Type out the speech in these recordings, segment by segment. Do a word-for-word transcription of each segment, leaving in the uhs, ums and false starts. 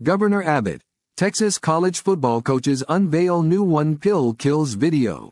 Governor Abbott, Texas college football coaches unveil new one pill kills video.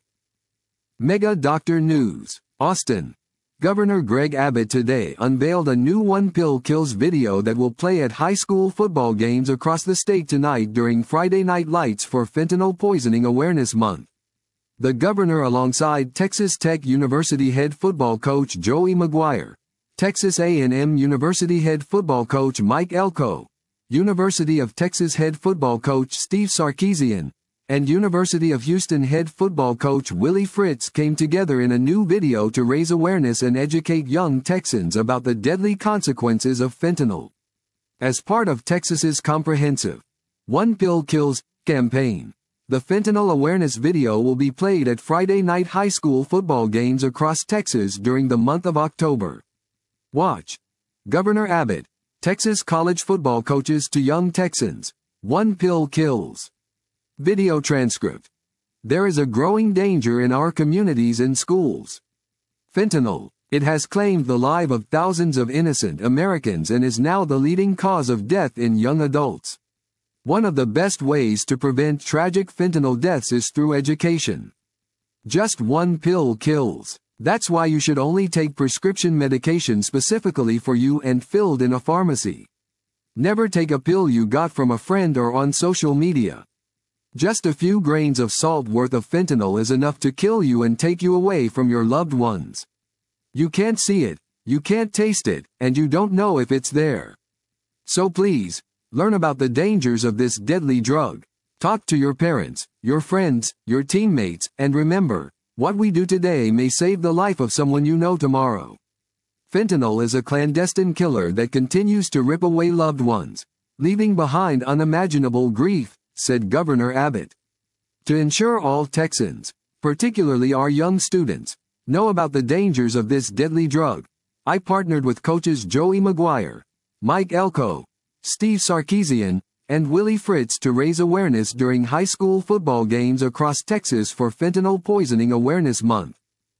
Mega Doctor News, Austin. Governor Greg Abbott today unveiled a new one pill kills video that will play at high school football games across the state tonight during Friday Night Lights for Fentanyl Poisoning Awareness Month. The governor, alongside Texas Tech University head football coach Joey McGuire, Texas A and M University head football coach Mike Elko, University of Texas head football coach Steve Sarkisian, and University of Houston head football coach Willie Fritz came together in a new video to raise awareness and educate young Texans about the deadly consequences of fentanyl. As part of Texas's comprehensive One Pill Kills campaign, the fentanyl awareness video will be played at Friday night high school football games across Texas during the month of October. Watch. Governor Abbott, Texas college football coaches to young Texans, one pill kills. Video transcript. There is a growing danger in our communities and schools. Fentanyl, it has claimed the lives of thousands of innocent Americans and is now the leading cause of death in young adults. One of the best ways to prevent tragic fentanyl deaths is through education. Just one pill kills. That's why you should only take prescription medication specifically for you and filled in a pharmacy. Never take a pill you got from a friend or on social media. Just a few grains of salt worth of fentanyl is enough to kill you and take you away from your loved ones. You can't see it, you can't taste it, and you don't know if it's there. So please, learn about the dangers of this deadly drug. Talk to your parents, your friends, your teammates, and remember, what we do today may save the life of someone you know tomorrow. Fentanyl is a clandestine killer that continues to rip away loved ones, leaving behind unimaginable grief, said Governor Abbott. To ensure all Texans, particularly our young students, know about the dangers of this deadly drug, I partnered with coaches Joey McGuire, Mike Elko, Steve Sarkisian, and Willie Fritz to raise awareness during high school football games across Texas for Fentanyl Poisoning Awareness Month.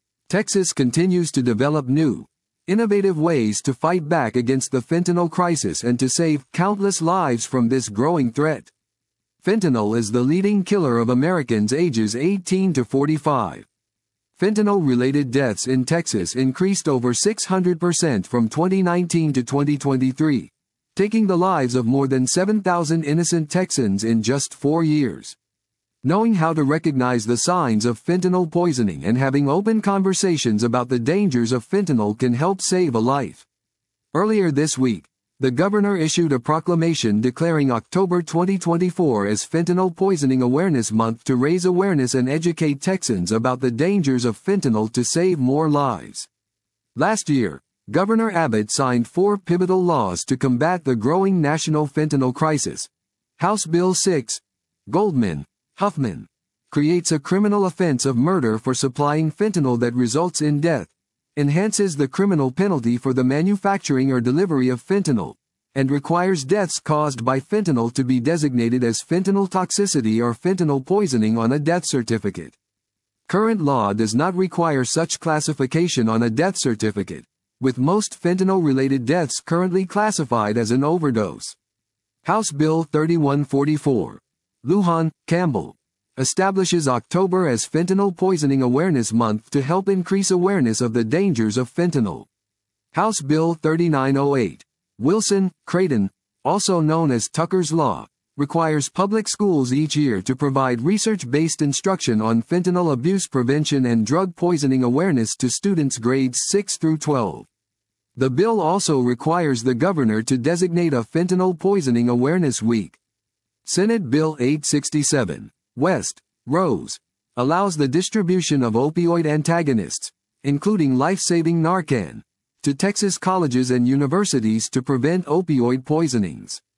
Texas continues to develop new, innovative ways to fight back against the fentanyl crisis and to save countless lives from this growing threat. Fentanyl is the leading killer of Americans ages eighteen to forty-five. Fentanyl-related deaths in Texas increased over six hundred percent from twenty nineteen to twenty twenty-three, taking the lives of more than seven thousand innocent Texans in just four years. Knowing how to recognize the signs of fentanyl poisoning and having open conversations about the dangers of fentanyl can help save a life. Earlier this week, the governor issued a proclamation declaring October twenty twenty-four as Fentanyl Poisoning Awareness Month to raise awareness and educate Texans about the dangers of fentanyl to save more lives. Last year, Governor Abbott signed four pivotal laws to combat the growing national fentanyl crisis. House Bill six, Goldman, Huffman, creates a criminal offense of murder for supplying fentanyl that results in death, enhances the criminal penalty for the manufacturing or delivery of fentanyl, and requires deaths caused by fentanyl to be designated as fentanyl toxicity or fentanyl poisoning on a death certificate. Current law does not require such classification on a death certificate, with most fentanyl-related deaths currently classified as an overdose. House Bill thirty-one forty-four, Lujan, Campbell, establishes October as Fentanyl Poisoning Awareness Month to help increase awareness of the dangers of fentanyl. House Bill thirty-nine oh eight, Wilson, Creighton, also known as Tucker's Law, requires public schools each year to provide research-based instruction on fentanyl abuse prevention and drug poisoning awareness to students grades six through twelve. The bill also requires the governor to designate a Fentanyl Poisoning Awareness Week. Senate Bill eight sixty-seven, West, Rose, allows the distribution of opioid antagonists, including life-saving Narcan, to Texas colleges and universities to prevent opioid poisonings.